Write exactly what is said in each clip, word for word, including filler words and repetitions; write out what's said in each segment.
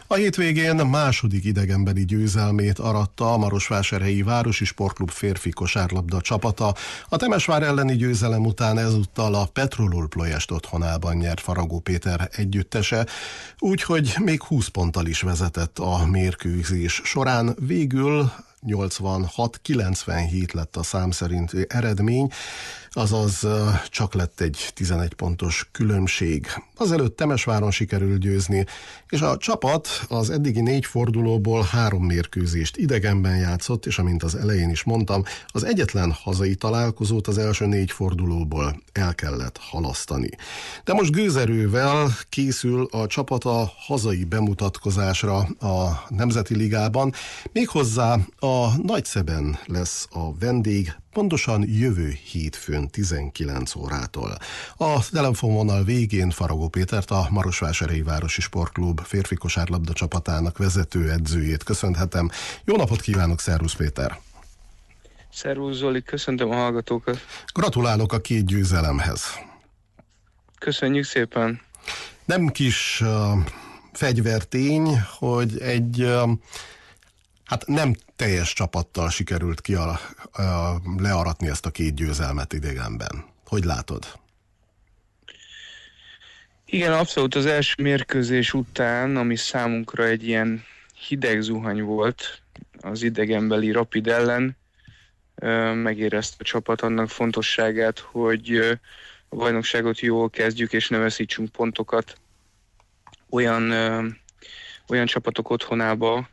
A hétvégén második idegenbeli győzelmét aratta a Marosvásárhelyi Városi Sportklub férfi kosárlabda csapata. A Temesvár elleni győzelem után ezúttal a Petrolul Ploiest otthonában nyert Faragó Péter együttese, úgyhogy még húsz ponttal is vezetett a mérkőzés során. Végül nyolcvanhat kilencvenhét lett a szám szerinti eredmény, azaz csak lett egy tizenegy pontos különbség. Azelőtt Temesváron sikerült győzni, és a csapat az eddigi négy fordulóból három mérkőzést idegenben játszott, és amint az elején is mondtam, az egyetlen hazai találkozót az első négy fordulóból el kellett halasztani. De most gőzerővel készül a csapat a hazai bemutatkozásra a Nemzeti Ligában, méghozzá a Nagyszeben lesz a vendég, pontosan jövő hétfőn tizenkilenc órától. A telefonvonal végén Faragó Pétert, a Marosvásárhelyi Városi Sportklub férfi kosárlabda csapatának vezető edzőjét köszönhetem. Jó napot kívánok, szervusz Péter! Szervusz Zoli, köszöntöm a hallgatókat! Gratulálok a két győzelemhez! Köszönjük szépen! Nem kis uh, fegyvertény, hogy egy uh, hát nem teljes csapattal sikerült ki a, a, learatni ezt a két győzelmet idegenben. Hogy látod? Igen, abszolút az első mérkőzés után, ami számunkra egy ilyen hideg zuhany volt az idegenbeli Rapid ellen, megérezte a csapat annak fontosságát, hogy a bajnokságot jól kezdjük és ne veszítsünk pontokat olyan, olyan csapatok otthonába,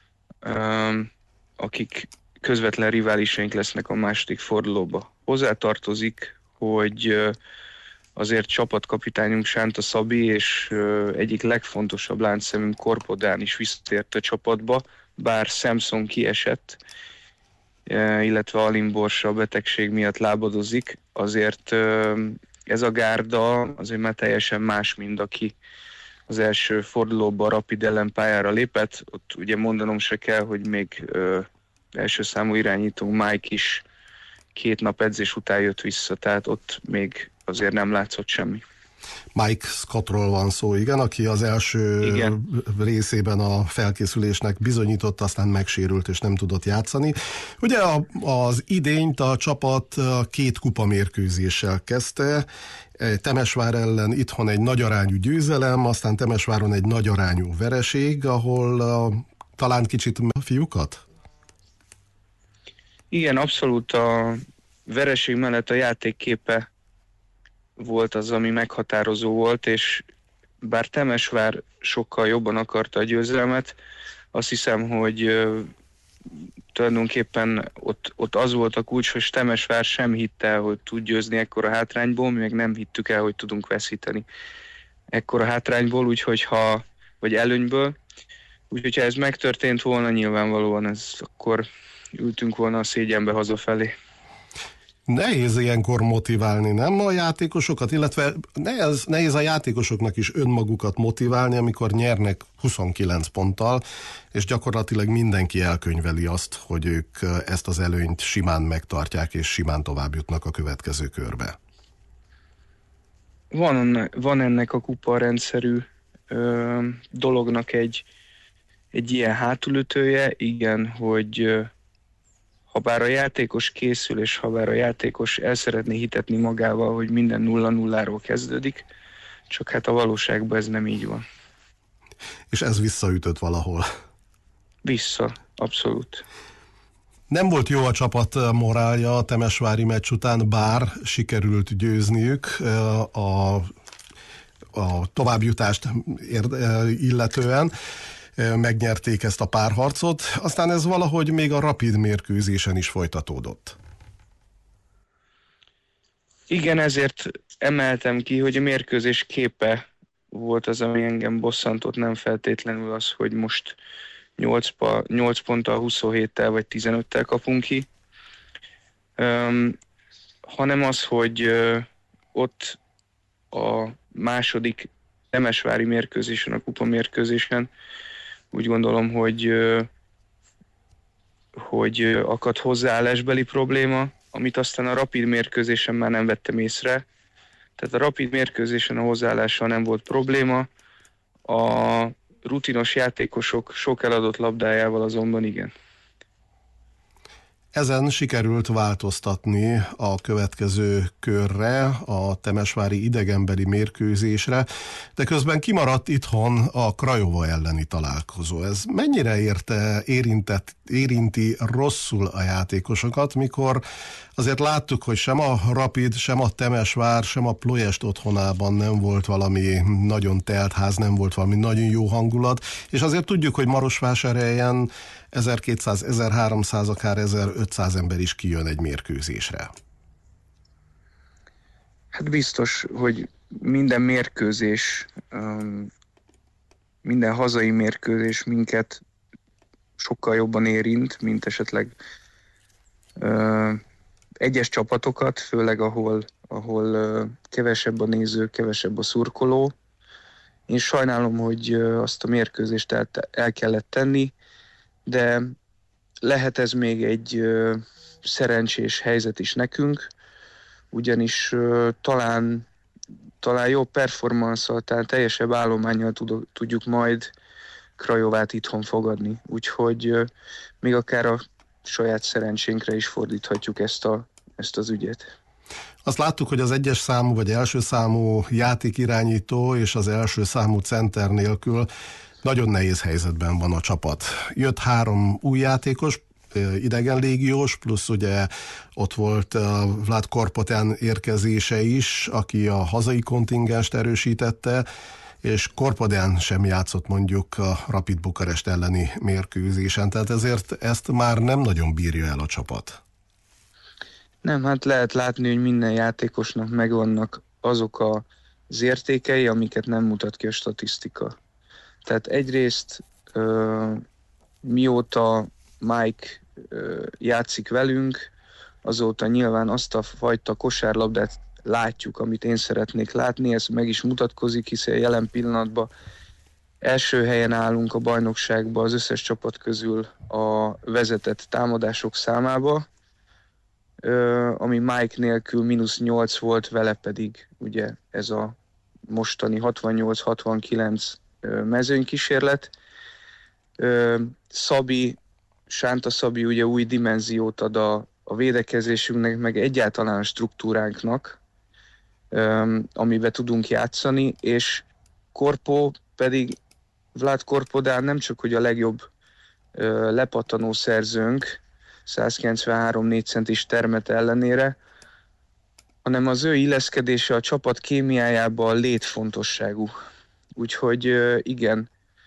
akik közvetlen riválisaink lesznek a második fordulóba. Hozzátartozik, hogy azért csapatkapitányunk Sánta Szabi és egyik legfontosabb láncszemünk Korpodán is visszatért a csapatba, bár Samson kiesett, illetve Alin Borsa a betegség miatt lábadozik, azért ez a gárda azért már teljesen más, mint aki az első fordulóban a Rapid ellen pályára lépett. Ott ugye mondanom se kell, hogy még ö, első számú irányító Mike is két nap edzés után jött vissza, tehát ott még azért nem látszott semmi. Mike Scottról van szó, igen, aki az első igen. részében a felkészülésnek bizonyított, aztán megsérült és nem tudott játszani. Ugye a, az idényt a csapat két kupamérkőzéssel kezdte, Temesvár ellen itthon egy nagyarányú győzelem, aztán Temesváron egy nagyarányú vereség, ahol uh, talán kicsit a fiúkat? Igen, abszolút a vereség mellett a játékképe volt az, ami meghatározó volt, és bár Temesvár sokkal jobban akarta a győzelmet, azt hiszem, hogy uh, tulajdonképpen ott, ott az volt a kulcs, hogy Temesvár sem hitte el, hogy tud győzni ekkora hátrányból, mi meg nem hittük el, hogy tudunk veszíteni ekkora hátrányból, úgyhogy ha, vagy előnyből. Úgyhogy ha ez megtörtént volna, nyilvánvalóan ez akkor ültünk volna a szégyenbe hazafelé. Nehéz ilyenkor motiválni, nem a játékosokat, illetve nehéz, nehéz a játékosoknak is önmagukat motiválni, amikor nyernek huszonkilenc ponttal, és gyakorlatilag mindenki elkönyveli azt, hogy ők ezt az előnyt simán megtartják, és simán tovább jutnak a következő körbe. Van, van ennek a kupa rendszerű ö, dolognak egy, egy ilyen hátulütője, igen, hogy ö, ha bár a játékos készül, és ha bár a játékos el szeretné hitetni magával, hogy minden nulla nulláról kezdődik, csak hát a valóságban ez nem így van. És ez visszaütött valahol? Vissza, abszolút. Nem volt jó a csapat morálja a temesvári meccs után, bár sikerült győzniük a, a továbbjutást illetően. Megnyerték ezt a párharcot, aztán ez valahogy még a Rapid mérkőzésen is folytatódott. Igen, ezért emeltem ki, hogy a mérkőzés képe volt az, ami engem bosszantott, nem feltétlenül az, hogy most nyolc ponttal, huszonhéttel vagy tizenöttel kapunk ki, um, hanem az, hogy uh, ott a második temesvári mérkőzésen, a kupa mérkőzésen úgy gondolom, hogy, hogy akadt hozzáállásbeli probléma, amit aztán a Rapid mérkőzésen már nem vettem észre. Tehát a Rapid mérkőzésen a hozzáállással nem volt probléma. A rutinos játékosok sok eladott labdájával azonban igen. Ezen sikerült változtatni a következő körre, a temesvári idegenbeli mérkőzésre, de közben kimaradt itthon a Craiova elleni találkozó. Ez mennyire érte, érintett, érinti rosszul a játékosokat, mikor azért láttuk, hogy sem a Rapid, sem a Temesvár, sem a Ploiest otthonában nem volt valami nagyon telt ház, nem volt valami nagyon jó hangulat, és azért tudjuk, hogy Marosvásárhelyen ezerkétszáz, ezerháromszáz, akár ezerötszáz ember is kijön egy mérkőzésre. Hát biztos, hogy minden mérkőzés, minden hazai mérkőzés minket sokkal jobban érint, mint esetleg egyes csapatokat, főleg ahol, ahol kevesebb a néző, kevesebb a szurkoló. Én sajnálom, hogy azt a mérkőzést el, el kellett tenni, de lehet ez még egy ö, szerencsés helyzet is nekünk, ugyanis ö, talán, talán jobb performanszal, talán teljesebb állománnyal tud, tudjuk majd Craiovát itthon fogadni. Úgyhogy ö, még akár a saját szerencsénkre is fordíthatjuk ezt, a, ezt az ügyet. Azt láttuk, hogy az egyes számú vagy első számú játékirányító és az első számú center nélkül nagyon nehéz helyzetben van a csapat. Jött három új játékos, idegen légiós, plusz ugye ott volt Vlad Korpotyan érkezése is, aki a hazai kontingenst erősítette, és Korpotyan sem játszott mondjuk a Rapid Bukarest elleni mérkőzésen, tehát ezért ezt már nem nagyon bírja el a csapat. Nem, hát lehet látni, hogy minden játékosnak megvannak azok az értékei, amiket nem mutat ki a statisztika. Tehát egyrészt uh, mióta Mike uh, játszik velünk, azóta nyilván azt a fajta kosárlabdát látjuk, amit én szeretnék látni, ez meg is mutatkozik, hiszen jelen pillanatban első helyen állunk a bajnokságban az összes csapat közül a vezetett támadások számába, uh, ami Mike nélkül mínusz nyolc volt, vele pedig ugye ez a mostani hatvannyolc hatvankilenc mezőnykísérlet. Szabi, Sánta Szabi ugye új dimenziót ad a, a védekezésünknek, meg egyáltalán a struktúránknak, amiben tudunk játszani, és Korpó pedig, Vlad Korpodán nem csak hogy a legjobb lepattanó szerzőnk, száz kilencvenhárom négy centis termet ellenére, hanem az ő illeszkedése a csapat kémiájában létfontosságú. Úgyhogy igen,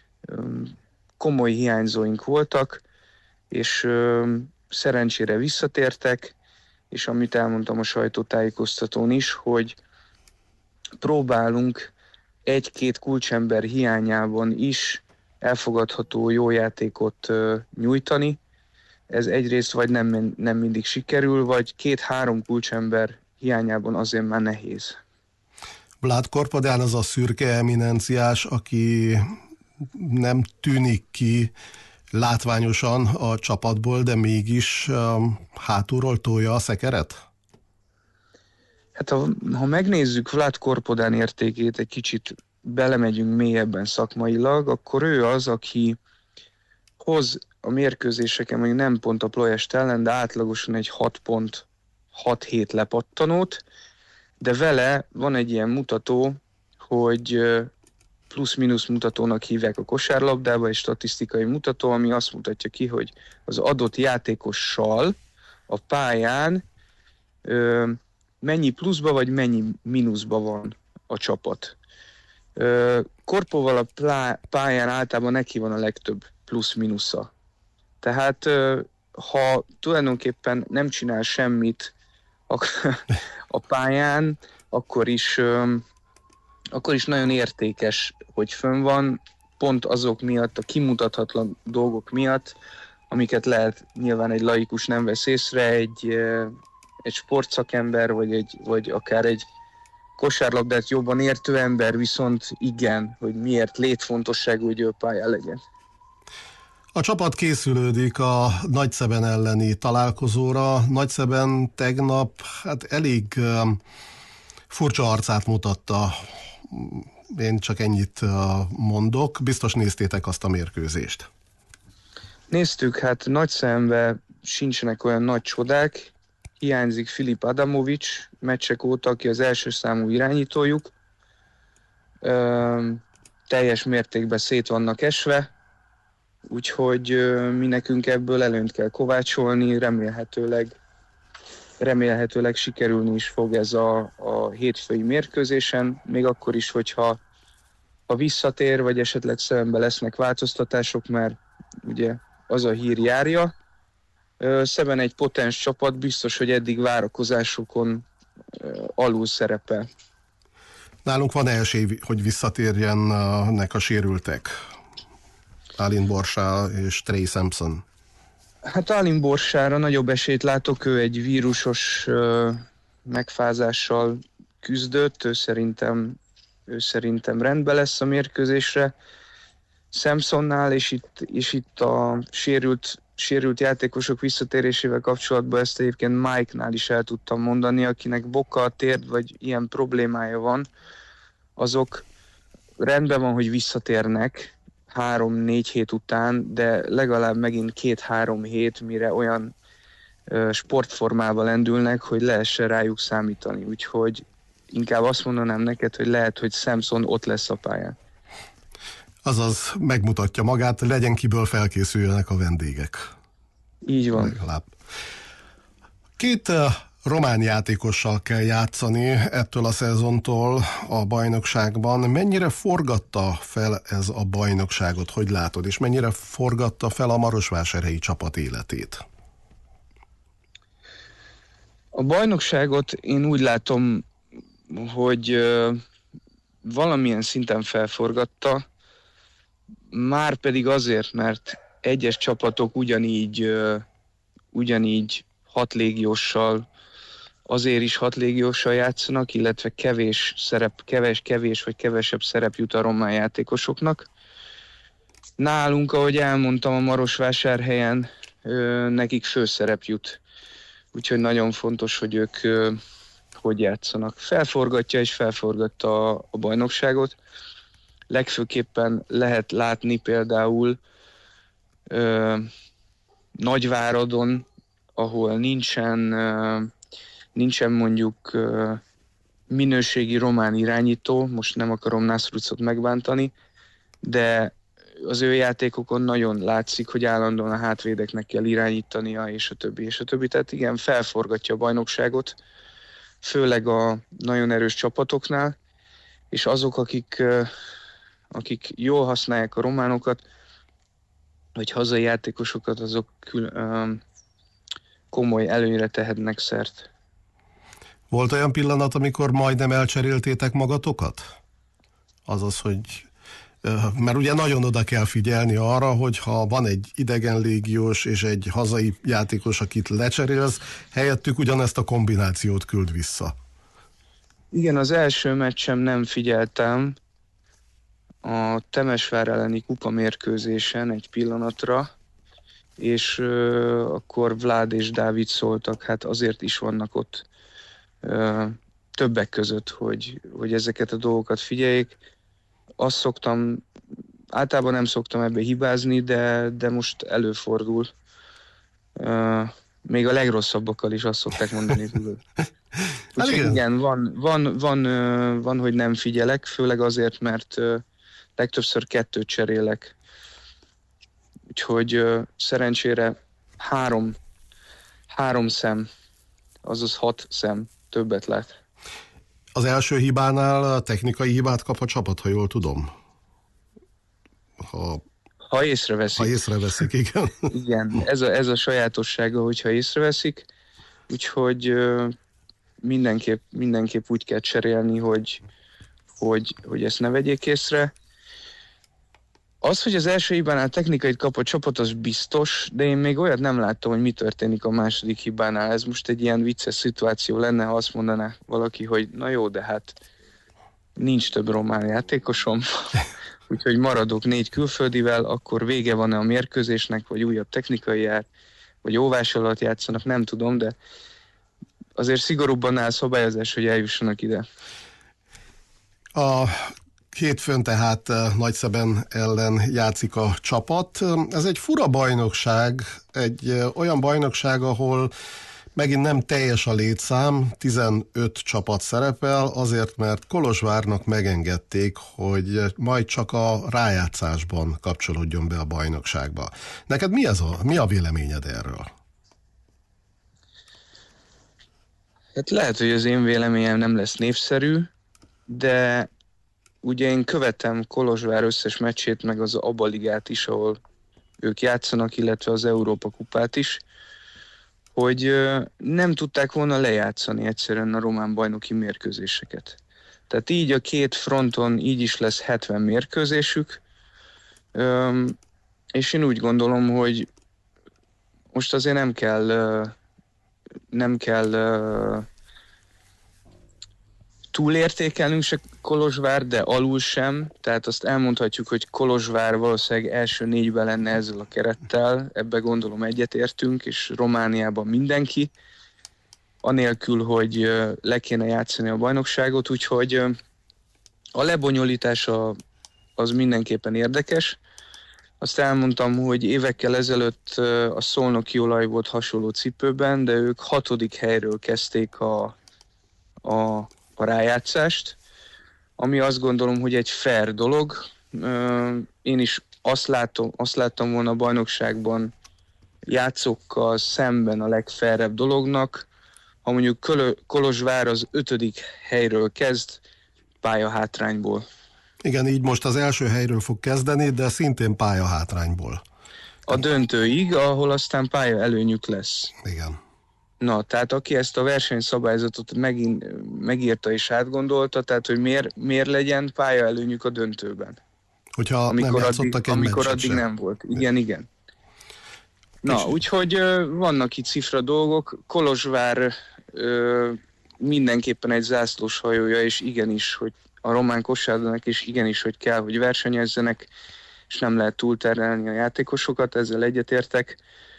komoly hiányzóink voltak, és szerencsére visszatértek, és amit elmondtam a sajtótájékoztatón is, hogy próbálunk egy-két kulcsember hiányában is elfogadható jó játékot nyújtani. Ez egyrészt vagy nem, nem mindig sikerül, vagy két-három kulcsember hiányában azért már nehéz. Vlad Korpodán az a szürke eminenciás, aki nem tűnik ki látványosan a csapatból, de mégis um, hátulról tolja a szekeret? Hát ha, ha megnézzük Vlad Korpodán értékét, egy kicsit belemegyünk mélyebben szakmailag, akkor ő az, aki hoz a mérkőzéseken, mondjuk nem pont a Ploiest ellen, de átlagosan egy hat pont hat-hét lepattanót, de vele van egy ilyen mutató, hogy plusz-minusz mutatónak hívják a kosárlabdába, egy statisztikai mutató, ami azt mutatja ki, hogy az adott játékossal a pályán ö, mennyi pluszba vagy mennyi mínuszba van a csapat. Ö, Korpóval a plá, pályán általában neki van a legtöbb plusz-minusza. Tehát ö, ha tulajdonképpen nem csinál semmit a, a pályán, akkor is, ö, akkor is nagyon értékes, hogy fönn van, pont azok miatt, a kimutathatlan dolgok miatt, amiket lehet nyilván egy laikus nem vesz észre, egy, egy sportszakember, vagy, egy, vagy akár egy kosárlabdát jobban értő ember viszont igen, hogy miért létfontosságú, hogy ő pályán legyen. A csapat készülődik a Nagyszeben elleni találkozóra. Nagyszeben tegnap hát elég um, furcsa arcát mutatta. Én csak ennyit mondok. Biztos néztétek azt a mérkőzést. Néztük, hát nagy szemben sincsenek olyan nagy csodák. Hiányzik Filip Adamovics meccsek óta, aki az első számú irányítójuk. Ö, teljes mértékben szét vannak esve, úgyhogy ö, mi nekünk ebből előnyt kell kovácsolni, remélhetőleg, remélhetőleg sikerülni is fog ez a, a hétfői mérkőzésen, még akkor is, hogyha ha visszatér, vagy esetleg szemben lesznek változtatások, mert ugye az a hír járja. Szeben egy potens csapat, biztos, hogy eddig várakozásokon alul szerepel. Nálunk van esély, hogy visszatérjenek a sérültek? Alin Borsá és Trey Sampson. Hát Alin Borsára nagyobb esélyt látok, ő egy vírusos megfázással küzdött, ő szerintem, ő szerintem rendben lesz a mérkőzésre. Sampsonnál, és itt, és itt a sérült, sérült játékosok visszatérésével kapcsolatban ezt egyébként Mike-nál is el tudtam mondani, akinek boka, térd vagy ilyen problémája van, azok rendben van, hogy visszatérnek három-négy hét után, de legalább megint két-három hét, mire olyan ö, sportformába lendülnek, hogy lehessen rájuk számítani. Úgyhogy inkább azt mondanám neked, hogy lehet, hogy Sampson ott lesz a pályán. Azaz megmutatja magát, legyen kiből felkészüljenek a vendégek. Így van. Legalább. Két uh, román játékossal kell játszani ettől a szezontól a bajnokságban. Mennyire forgatta fel ez a bajnokságot, hogy látod, és mennyire forgatta fel a marosvásárhelyi csapat életét? A bajnokságot én úgy látom, hogy uh, valamilyen szinten felforgatta, már pedig azért, mert egyes csapatok ugyanígy, uh, ugyanígy hat légióssal, azért is hat légióssal játszanak, illetve kevés szerep, kevés, kevés vagy kevesebb szerep jut a román játékosoknak. Nálunk, ahogy elmondtam, a Marosvásárhelyen uh, nekik főszerep jut. Úgyhogy nagyon fontos, hogy ők uh, hogy játszanak. Felforgatja és felforgatta a, a bajnokságot. Legfőképpen lehet látni például ö, Nagyváradon, ahol nincsen, ö, nincsen mondjuk ö, minőségi román irányító, most nem akarom Nászrucot megbántani, de az ő játékokon nagyon látszik, hogy állandóan a hátvédeknek kell irányítania, és a többi, és a többi. Tehát igen, felforgatja a bajnokságot, főleg a nagyon erős csapatoknál, és azok, akik, akik jól használják a románokat, vagy hazai játékosokat, azok kül, komoly előnyre tehetnek szert. Volt olyan pillanat, amikor majdnem elcseréltétek magatokat? Azaz, hogy... Mert ugye nagyon oda kell figyelni arra, hogy ha van egy idegen légiós és egy hazai játékos, akit lecserélsz, helyettük ugyanezt a kombinációt küld vissza. Igen, az első meccsem nem figyeltem. A Temesvár elleni kupa mérkőzésen egy pillanatra, és uh, akkor Vlád és Dávid szóltak, hát azért is vannak ott uh, többek között, hogy, hogy ezeket a dolgokat figyeljék. Azt szoktam, általában nem szoktam ebbe hibázni, de, de most előfordul. Uh, még a legrosszabbakkal is azt szokták mondani, tudod. Úgyhogy igen, igen van, van, van, uh, van, hogy nem figyelek, főleg azért, mert uh, legtöbbször kettőt cserélek. Úgyhogy uh, szerencsére három, három szem, azaz hat szem többet lát. Az első hibánál technikai hibát kap a csapat, ha jól tudom. Ha, ha észreveszik. Ha észreveszik, igen. Igen, ez a, ez a sajátossága, hogyha észreveszik. Úgyhogy uh, mindenképp, mindenképp úgy kell cserélni, hogy, hogy, hogy ezt ne vegyék észre. Az, hogy az első hibánál technikait kap a csapat, az biztos, de én még olyat nem láttam, hogy mi történik a második hibánál. Ez most egy ilyen vicces szituáció lenne, ha azt mondaná valaki, hogy na jó, de hát nincs több román játékosom, úgyhogy maradok négy külföldivel, akkor vége van-e a mérkőzésnek, vagy újabb technikai jár, vagy óvás alatt játszanak, nem tudom, de azért szigorúbban áll szabályozás, hogy eljussanak ide. A Hétfőn tehát Nagyszeben ellen játszik a csapat. Ez egy fura bajnokság, egy olyan bajnokság, ahol megint nem teljes a létszám, tizenöt csapat szerepel, azért mert Kolozsvárnak megengedték, hogy majd csak a rájátszásban kapcsolódjon be a bajnokságba. Neked mi, ez a, mi a véleményed erről? Hát lehet, hogy az én véleményem nem lesz népszerű, de ugye én követem Kolozsvár összes meccsét, meg az ABA ligát is, ahol ők játszanak, illetve az Európa kupát is, hogy nem tudták volna lejátszani egyszerűen a román bajnoki mérkőzéseket. Tehát így a két fronton így is lesz hetven mérkőzésük, és én úgy gondolom, hogy most azért nem kell, nem kell túlértékelnünk se Kolozsvár, de alul sem, tehát azt elmondhatjuk, hogy Kolozsvár valószínűleg első négyben lenne ezzel a kerettel, ebbe gondolom egyetértünk, és Romániában mindenki, anélkül, hogy le kéne játszani a bajnokságot, úgyhogy a lebonyolítása az mindenképpen érdekes. Azt elmondtam, hogy évekkel ezelőtt a Szolnoki Olaj volt hasonló cipőben, de ők hatodik helyről kezdték a, a a rájátszást, ami azt gondolom, hogy egy fair dolog. Én is azt, látom, azt láttam volna a bajnokságban játszókkal szemben a legfairebb dolognak, ha mondjuk Kolozsvár az ötödik helyről kezd pályahátrányból. Igen, így most az első helyről fog kezdeni, de szintén pályahátrányból. A döntőig, ahol aztán pálya előnyük lesz. Igen. Na, tehát aki ezt a versenyszabályzatot megint megírta és átgondolta, tehát hogy miért, miért legyen pályaelőnyük a döntőben. Hogyha amikor nem játszottak addig, egy amikor meccset addig sem. nem volt. Igen, igen. Na, és úgyhogy vannak itt cifra dolgok. Kolozsvár ö, mindenképpen egy zászlós hajója, és igenis, hogy a román kosárlabdának is igenis, hogy kell, hogy versenyezzenek, és nem lehet túlterelni a játékosokat, ezzel egyetértek.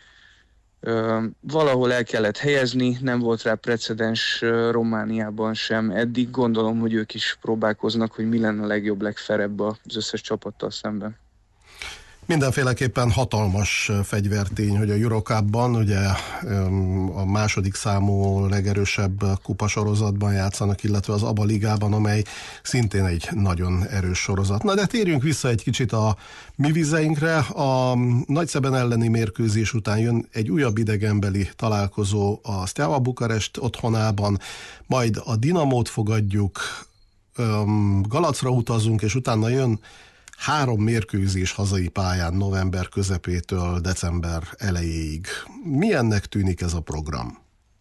Uh, valahol el kellett helyezni, nem volt rá precedens uh, Romániában sem. Eddig gondolom, hogy ők is próbálkoznak, hogy mi lenne a legjobb, legferebb az összes csapattal szemben. Mindenféleképpen hatalmas fegyvertény, hogy a Eurocupban, ugye a második számú legerősebb kupasorozatban játszanak, illetve az ABA ligában, amely szintén egy nagyon erős sorozat. Na de térjünk vissza egy kicsit a mi vizeinkre. A Nagyszeben elleni mérkőzés után jön egy újabb idegenbeli találkozó a Steaua Bukarest otthonában, majd a Dinamót fogadjuk, Galacra utazunk, és utána jön három mérkőzés hazai pályán november közepétől december elejéig. Milyennek tűnik ez a program?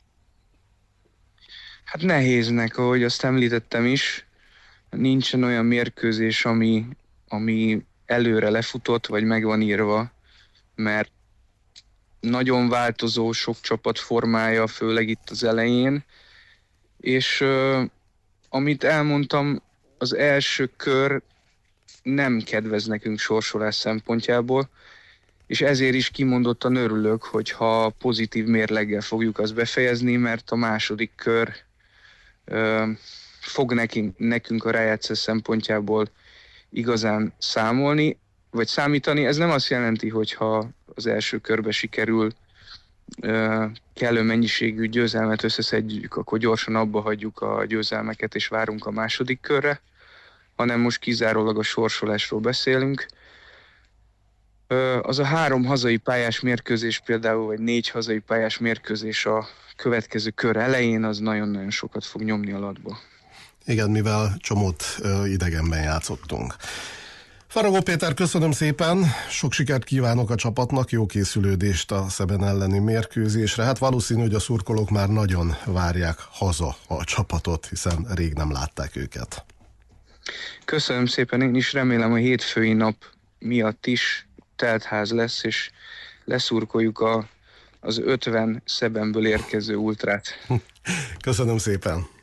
Hát nehéznek, ahogy azt említettem is. Nincsen olyan mérkőzés, ami, ami előre lefutott, vagy meg van írva, mert nagyon változó sok csapat formája, főleg itt az elején. És uh, amit elmondtam, az első kör nem kedvez nekünk sorsolás szempontjából, és ezért is kimondottan örülök, hogyha pozitív mérleggel fogjuk azt befejezni, mert a második kör ö, fog nekünk, nekünk a rájátszás szempontjából igazán számolni, vagy számítani. Ez nem azt jelenti, hogyha az első körbe sikerül ö, kellő mennyiségű győzelmet összeszedjük, akkor gyorsan abba hagyjuk a győzelmeket, és várunk a második körre, hanem most kizárólag a sorsolásról beszélünk. Az a három hazai pályás mérkőzés például, vagy négy hazai pályás mérkőzés a következő kör elején, az nagyon-nagyon sokat fog nyomni a latba. Igen, mivel csomót idegenben játszottunk. Faragó Péter, köszönöm szépen, sok sikert kívánok a csapatnak, jó készülődést a Szeben elleni mérkőzésre. Hát valószínű, hogy a szurkolók már nagyon várják haza a csapatot, hiszen rég nem látták őket. Köszönöm szépen, én is remélem a hétfői nap miatt is teltház lesz, és leszurkoljuk a, az ötven Szebenből érkező ultrát. Köszönöm szépen!